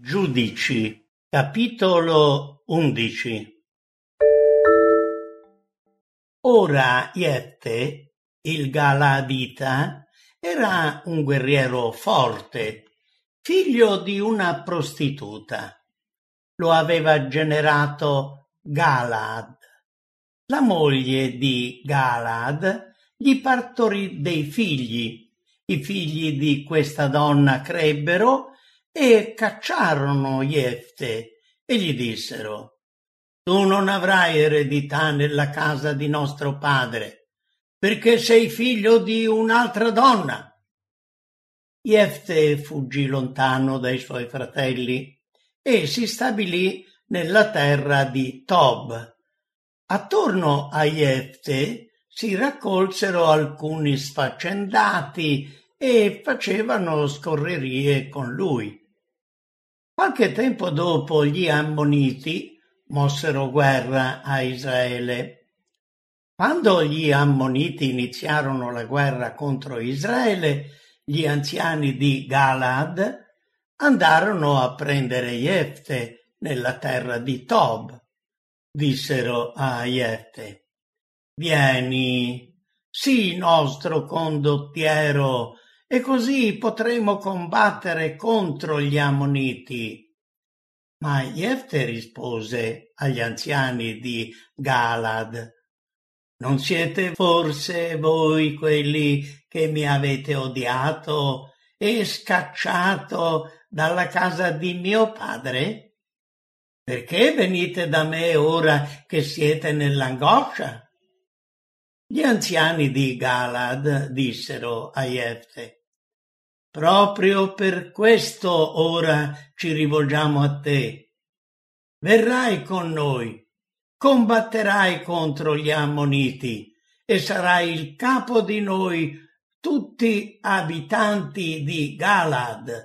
Giudici, capitolo 11. Ora Jefte, il Galadita, era un guerriero forte, figlio di una prostituta. Lo aveva generato Galad. La moglie di Galad gli partorì dei figli. I figli di questa donna crebbero e cacciarono Jefte e gli dissero: «Tu non avrai eredità nella casa di nostro padre, perché sei figlio di un'altra donna». Jefte fuggì lontano dai suoi fratelli e si stabilì nella terra di Tob. Attorno a Jefte si raccolsero alcuni sfaccendati e facevano scorrerie con lui. Qualche tempo dopo gli Ammoniti mossero guerra a Israele. Quando gli Ammoniti iniziarono la guerra contro Israele, gli anziani di Galad andarono a prendere Jefte nella terra di Tob. Dissero a Jefte: «Vieni, sii nostro condottiero, e così potremo combattere contro gli Ammoniti». Ma Jefte rispose agli anziani di Galad: «Non siete forse voi quelli che mi avete odiato e scacciato dalla casa di mio padre? Perché venite da me ora che siete nell'angoscia?» Gli anziani di Galad dissero a Jefte: «Proprio per questo ora ci rivolgiamo a te. Verrai con noi, combatterai contro gli Ammoniti e sarai il capo di noi, tutti abitanti di Galad».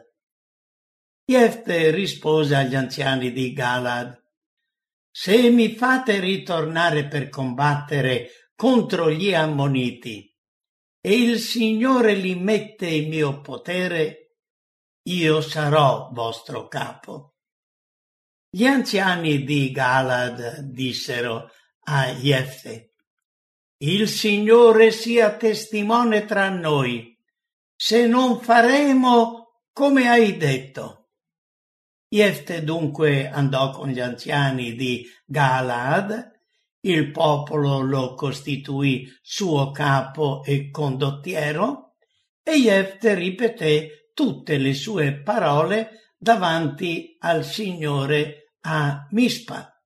Jefte rispose agli anziani di Galad: «Se mi fate ritornare per combattere contro gli Ammoniti e il Signore li mette in mio potere, io sarò vostro capo». Gli anziani di Galad dissero a Jefte: «Il Signore sia testimone tra noi, se non faremo come hai detto». Jefte dunque andò con gli anziani di Galad. Il popolo lo costituì suo capo e condottiero, e Jefte ripeté tutte le sue parole davanti al Signore a Mispa.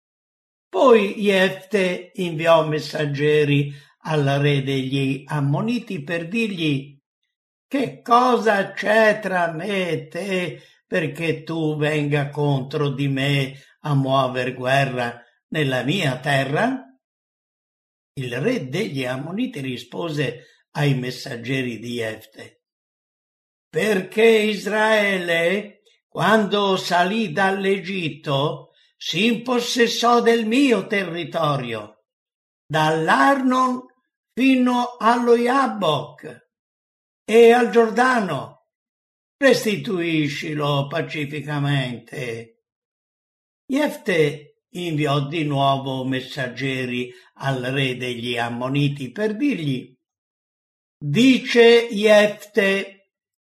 Poi Jefte inviò messaggeri al re degli Ammoniti per dirgli: «Che cosa c'è tra me e te perché tu venga contro di me a muover guerra nella mia terra?» Il re degli Ammoniti rispose ai messaggeri di Jefte: «Perché Israele, quando salì dall'Egitto, si impossessò del mio territorio, dall'Arnon fino allo Jabbok e al Giordano. Restituiscilo pacificamente». Jefte inviò di nuovo messaggeri al re degli Ammoniti per dirgli: «Dice Jefte: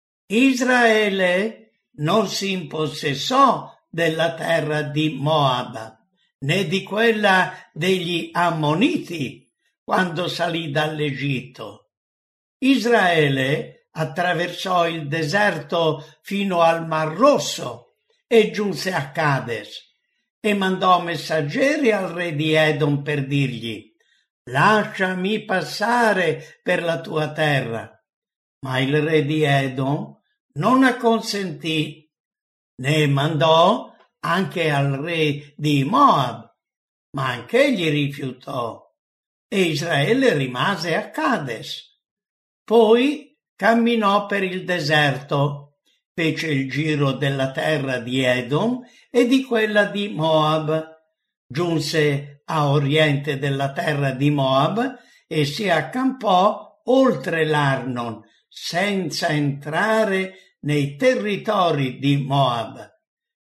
Israele non si impossessò della terra di Moab, né di quella degli Ammoniti quando salì dall'Egitto. Israele attraversò il deserto fino al Mar Rosso e giunse a Cades, e mandò messaggeri al re di Edom per dirgli: «Lasciami passare per la tua terra». Ma il re di Edom non acconsentì, ne mandò anche al re di Moab, ma anch'egli rifiutò, e Israele rimase a Cades. Poi camminò per il deserto, fece il giro della terra di Edom e di quella di Moab, giunse a oriente della terra di Moab e si accampò oltre l'Arnon, senza entrare nei territori di Moab.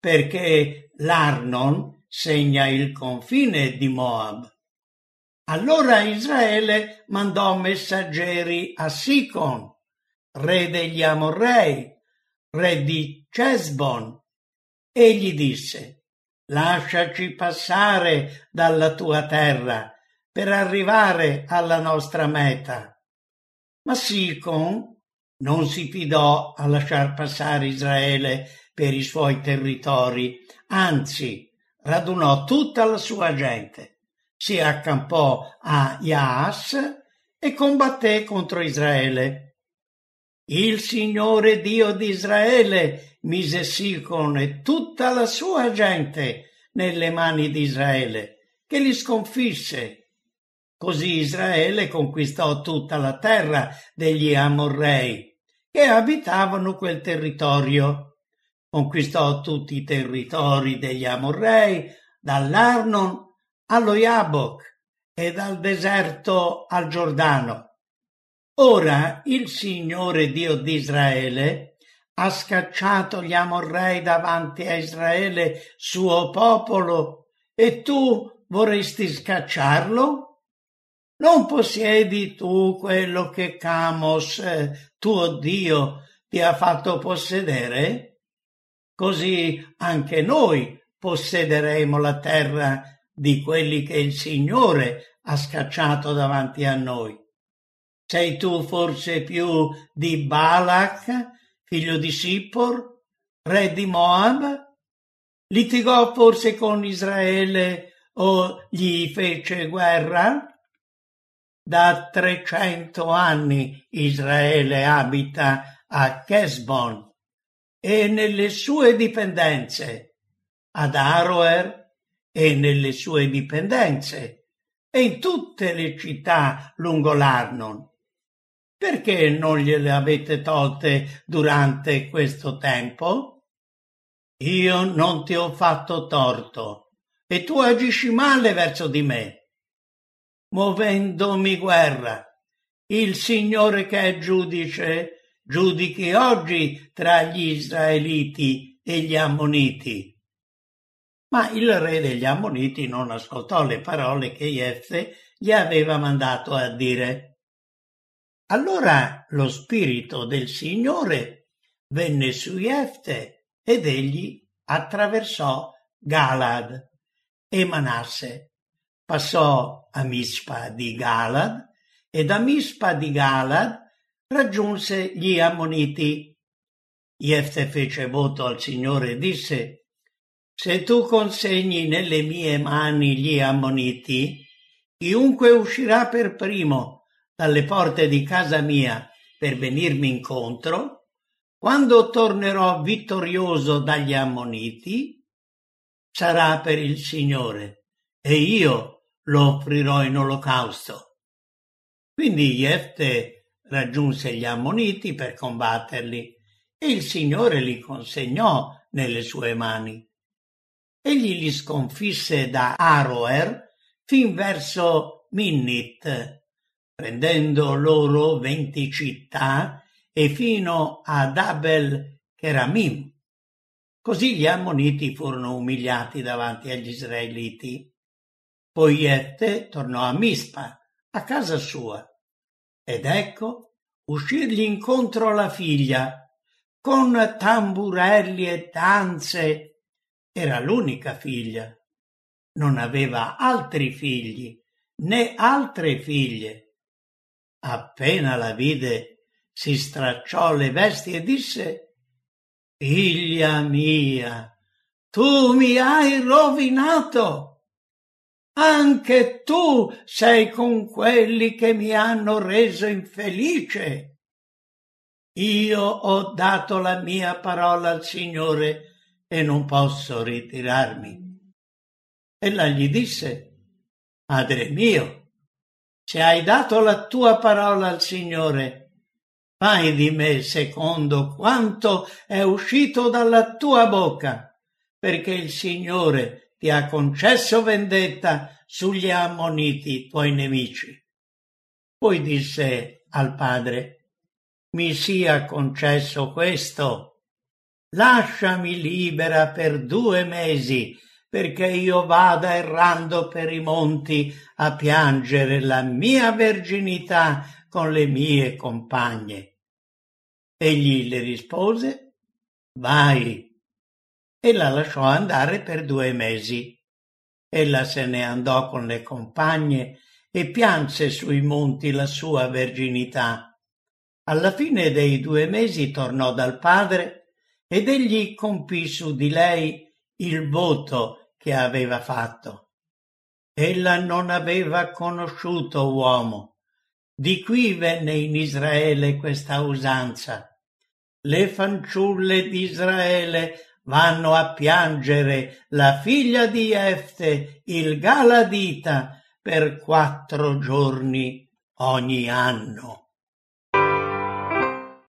perché l'Arnon segna il confine di Moab. Allora Israele mandò messaggeri a Sicon, re degli Amorrei, re di Cesbon, e gli disse: lasciaci passare dalla tua terra per arrivare alla nostra meta. Ma Sicon non si fidò a lasciar passare Israele per i suoi territori, anzi radunò tutta la sua gente, si accampò a Yaas e combatté contro Israele. Il Signore Dio di Israele mise Sicon e tutta la sua gente nelle mani di Israele, che li sconfisse. Così Israele conquistò tutta la terra degli Amorrei, che abitavano quel territorio. Conquistò tutti i territori degli Amorrei, dall'Arnon allo Jabbok e dal deserto al Giordano. Ora il Signore Dio di Israele ha scacciato gli Amorrei davanti a Israele, suo popolo, e tu vorresti scacciarlo? Non possiedi tu quello che Camos, tuo Dio, ti ha fatto possedere? Così anche noi possederemo la terra di quelli che il Signore ha scacciato davanti a noi. Sei tu forse più di Balak, figlio di Sippor, re di Moab? Litigò forse con Israele o gli fece guerra? Da 300 anni Israele abita a Chesbon e nelle sue dipendenze, ad Aroer e nelle sue dipendenze, e in tutte le città lungo l'Arnon. Perché non gliele avete tolte durante questo tempo? Io non ti ho fatto torto e tu agisci male verso di me. Muovendomi guerra, il Signore che è giudice giudichi oggi tra gli Israeliti e gli Ammoniti. Ma il re degli Ammoniti non ascoltò le parole che Jefte gli aveva mandato a dire. Allora lo spirito del Signore venne su Jefte ed egli attraversò Galad e Manasse. Passò a Mispa di Galad e da Mispa di Galad raggiunse gli Ammoniti. Jefte fece voto al Signore e disse: se tu consegni nelle mie mani gli Ammoniti, chiunque uscirà per primo dalle porte di casa mia per venirmi incontro, quando tornerò vittorioso dagli Ammoniti, sarà per il Signore e io lo offrirò in olocausto. Quindi Jefte raggiunse gli Ammoniti per combatterli e il Signore li consegnò nelle sue mani. Egli li sconfisse da Aroer fin verso Minnit, prendendo loro 20 città e fino ad Abel Keramim. Così gli Ammoniti furono umiliati davanti agli Israeliti. Poi Jefte tornò a Mispa, a casa sua, ed ecco uscirgli incontro la figlia, con tamburelli e danze. Era l'unica figlia. Non aveva altri figli, né altre figlie. Appena la vide, si stracciò le vesti e disse: figlia mia, tu mi hai rovinato. Anche tu sei con quelli che mi hanno reso infelice. Io ho dato la mia parola al Signore e non posso ritirarmi. Ella gli disse: Padre mio, se hai dato la tua parola al Signore, fai di me secondo quanto è uscito dalla tua bocca, perché il Signore ti ha concesso vendetta sugli Ammoniti, tuoi nemici. Poi disse al padre: mi sia concesso questo, lasciami libera per 2 mesi, perché io vada errando per i monti a piangere la mia verginità con le mie compagne. Egli le rispose: vai, e la lasciò andare per 2 mesi. Ella se ne andò con le compagne e pianse sui monti la sua verginità. Alla fine dei 2 mesi tornò dal padre ed egli compì su di lei il voto che aveva fatto. Ella non aveva conosciuto uomo. Di qui venne in Israele questa usanza. Le fanciulle di Israele vanno a piangere la figlia di Efte, il Galadita, per 4 giorni ogni anno.